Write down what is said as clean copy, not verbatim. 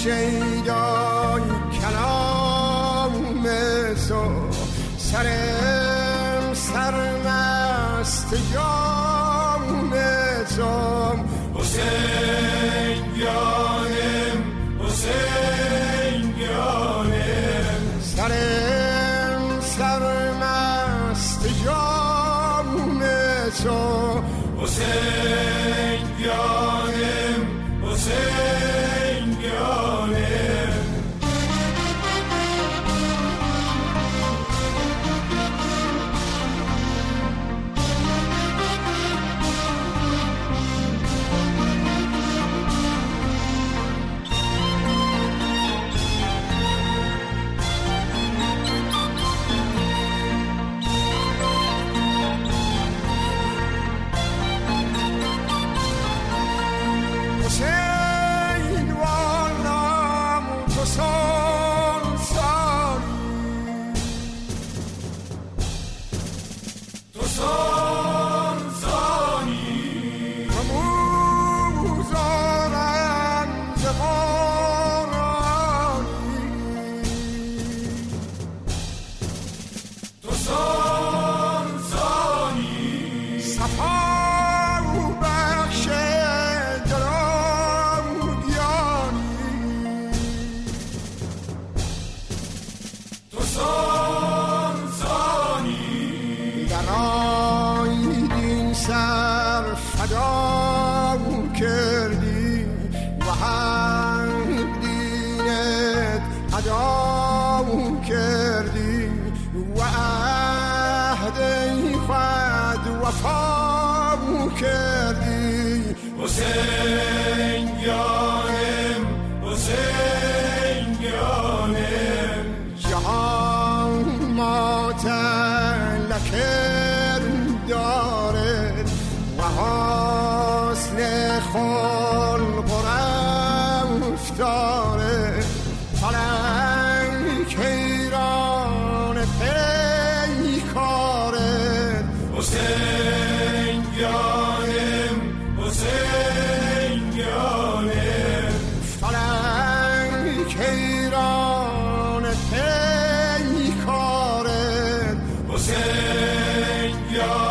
شیدای کلام تو، سرم سرمست جام تو. حسین جانم، حسین جانم، سرم سرمست جام تو. حسین جانم، حسین جانم. حسین جانم، حسین جانم، جهان ماتلکر دارد و حسن خلق و رفتاره. فلک حیران پیکاره. حسین جانم، حسین جانم، فلک حیران پیکاره. حسین جانم.